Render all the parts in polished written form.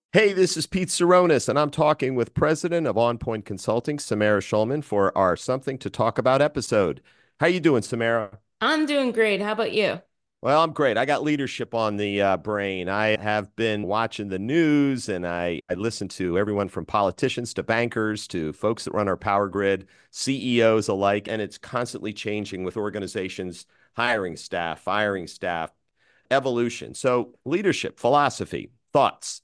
Hey, this is Pete Saronis, and I'm talking with President of On Point Consulting, Samara Schulman, for our Something to Talk About episode. How you doing, Samara? I'm doing great. How about you? Well, I'm great. I got leadership on the brain. I have been watching the news, and I listen to everyone from politicians to bankers to folks that run our power grid, CEOs alike, and it's constantly changing with organizations hiring staff, firing staff, evolution. So, leadership, philosophy, thoughts.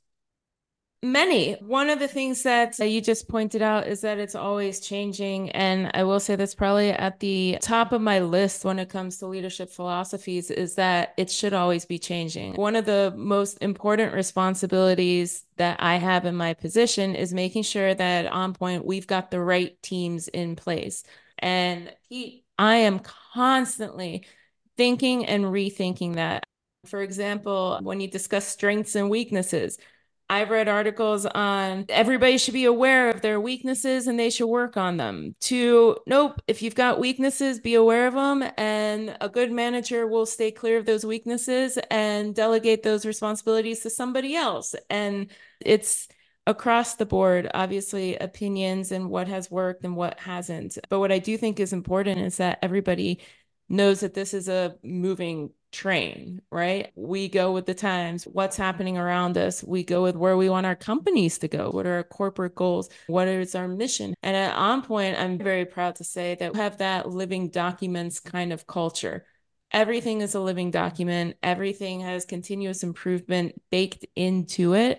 Many. One of the things that you just pointed out is that it's always changing. And I will say that's probably at the top of my list when it comes to leadership philosophies is that it should always be changing. One of the most important responsibilities that I have in my position is making sure that on point we've got the right teams in place. And I am constantly thinking and rethinking that. For example, when you discuss strengths and weaknesses, I've read articles on everybody should be aware of their weaknesses and they should work on them. To nope, if you've got weaknesses, be aware of them. And a good manager will stay clear of those weaknesses and delegate those responsibilities to somebody else. And it's across the board, obviously, opinions and what has worked and what hasn't. But what I do think is important is that everybody knows that this is a moving train, right? We go with the times, what's happening around us. We go with where we want our companies to go. What are our corporate goals? What is our mission? And at On Point, I'm very proud to say that we have that living documents kind of culture. Everything is a living document. Everything has continuous improvement baked into it.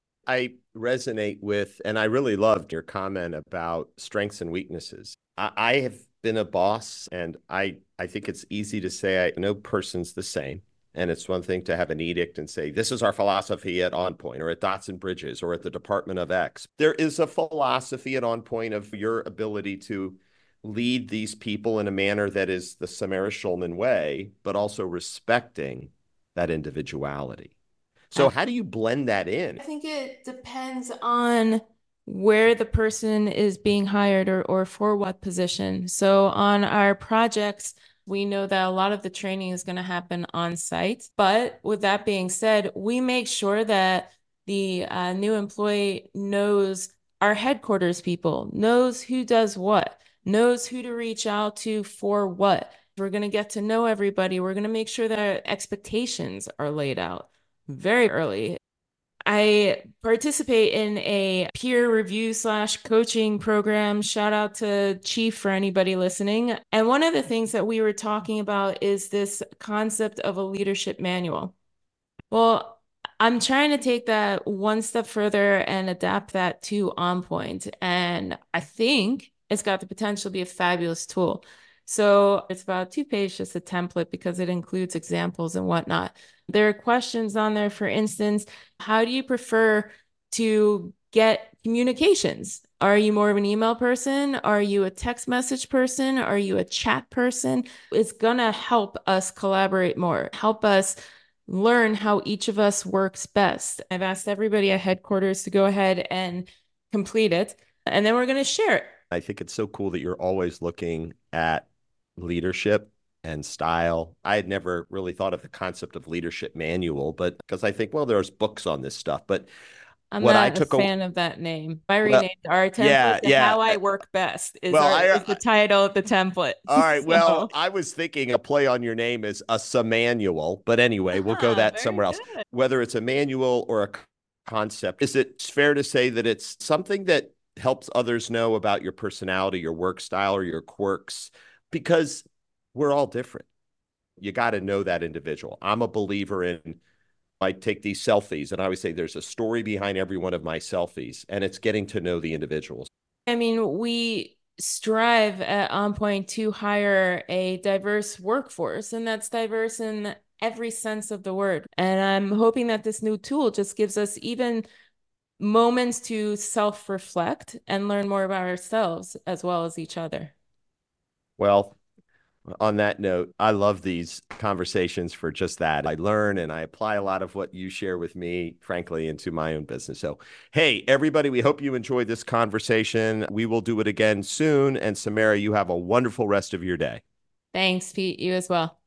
I resonate with, and I really loved your comment about strengths and weaknesses. I have been a boss, and I think it's easy to say no person's the same. And it's one thing to have an edict and say, this is our philosophy at On Point or at Dots and Bridges or at the Department of X. There is a philosophy at On Point of your ability to lead these people in a manner that is the Samara Schulman way, but also respecting that individuality. So how do you blend that in? I think it depends on where the person is being hired or for what position. So on our projects, we know that a lot of the training is going to happen on site. But with that being said, we make sure that the new employee knows our headquarters people, knows who does what, knows who to reach out to for what. We're going to get to know everybody. We're going to make sure that our expectations are laid out very early. I participate in a peer review slash coaching program. Shout out to Chief for anybody listening. And one of the things that we were talking about is this concept of a leadership manual. Well, I'm trying to take that one step further and adapt that to On Point. And I think it's got the potential to be a fabulous tool. So it's about 2 pages, just a template because it includes examples and whatnot. There are questions on there, for instance, how do you prefer to get communications? Are you more of an email person? Are you a text message person? Are you a chat person? It's going to help us collaborate more, help us learn how each of us works best. I've asked everybody at headquarters to go ahead and complete it, and then we're going to share it. I think it's so cool that you're always looking at leadership and style. I had never really thought of the concept of leadership manual, but because I think, well, there's books on this stuff. But I'm what I not a took a fan of that name. I well, renamed our template yeah, to yeah. How I Work Best Well, is the title of the template. all right. Well, So, I was thinking a play on your name is a manual, but anyway, we'll go that very somewhere else. good. Whether it's a manual or a concept, is it fair to say that it's something that helps others know about your personality, your work style, or your quirks? Because we're all different. You got to know that individual. I'm a believer in, I take these selfies and I always say there's a story behind every one of my selfies, and it's getting to know the individuals. I mean, we strive at On Point to hire a diverse workforce, and that's diverse in every sense of the word. And I'm hoping that this new tool just gives us even moments to self reflect and learn more about ourselves as well as each other. Well, on that note, I love these conversations for just that. I learn and I apply a lot of what you share with me, frankly, into my own business. So, hey, everybody, we hope you enjoyed this conversation. We will do it again soon. And Samara, you have a wonderful rest of your day. Thanks, Pete. You as well.